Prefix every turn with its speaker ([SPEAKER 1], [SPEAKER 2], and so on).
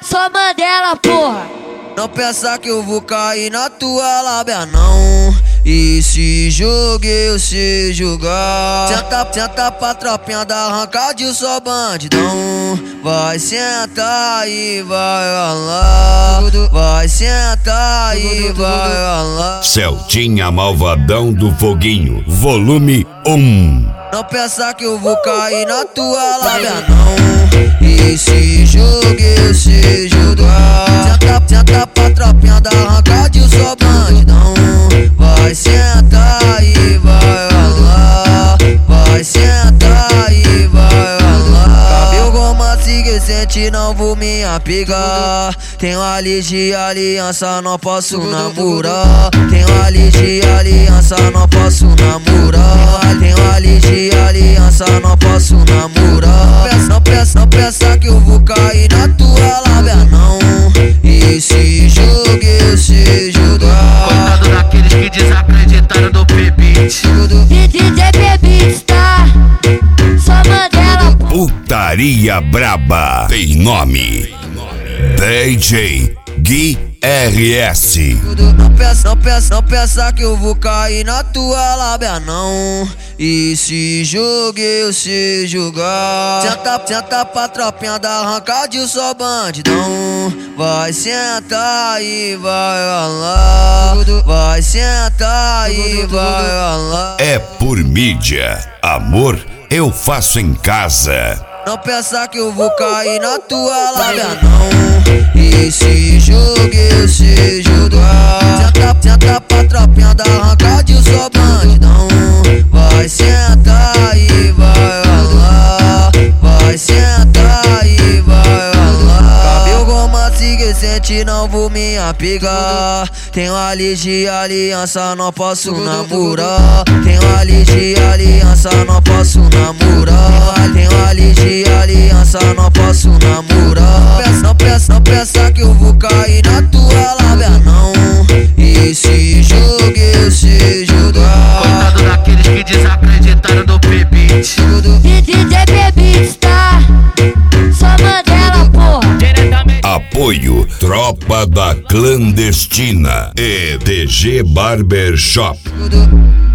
[SPEAKER 1] sou Mandela, porra.
[SPEAKER 2] Não pensa que eu vou cair na tua lábia, não. E se jogue, eu sei jogar. Senta pra tropinha da arrancada, eu sou bandidão. Vai sentar e vai ralar. Vai sentar e vai ralar.
[SPEAKER 3] Celtinha Malvadão do Foguinho, volume 1.
[SPEAKER 2] Não pensa que eu vou cair na tua lábia, não. E se jogue, eu sei jogar. Senta pra tropinha da arrancada, eu sou bandidão. Vai sentar e vai ralar. Vai sentar e vai ralar. Cabelo romance que sente, não vou me apegar. Tenho a lei de aliança, não posso namorar. Tenho a lei de aliança, não posso namorar. Tenho a lei de aliança, não posso namorar. Não pensa que eu vou cair na tua lábia, não. E se jogue, eu sei jogar.
[SPEAKER 4] Coitado daqueles que desacreditaram do P-Beat.
[SPEAKER 1] DJ P-Beat, tá? Sou Mandela, porra.
[SPEAKER 3] Putaria braba tem nome: DJ Gui RS.
[SPEAKER 2] Não pensa que eu vou cair na tua lábia, não. E se jogue, eu sei jogar. Senta pra tropinha da arrancada, eu sou bandidão. Vai sentar e vai ralar. Vai sentar e vai ralar.
[SPEAKER 3] É por mídia, amor eu faço em casa.
[SPEAKER 2] Não pensa que eu vou cair na tua lábia, não. E se jogue, eu sei jogar. Senta pra tropinha da arrancada, eu sou bandidão. Vai sentar e vai ralar. Vai sentar e vai ralar. Cabelo romance que sente, não vou me apegar. Tenho a lei de aliança, não posso namorar. Tenho a lei de aliança, não posso namorar. Tenho a lei de aliança, não posso namorar. Não pensa que eu vou cair na tua lábia, não. E se jogue, eu sei jogar.
[SPEAKER 4] Coitado daqueles que desacreditaram do P-Beat.
[SPEAKER 1] DJ P-Beat, tá? Sou Mandela, porra.
[SPEAKER 3] Apoio Tropa da Clandestina e DG Barbershop.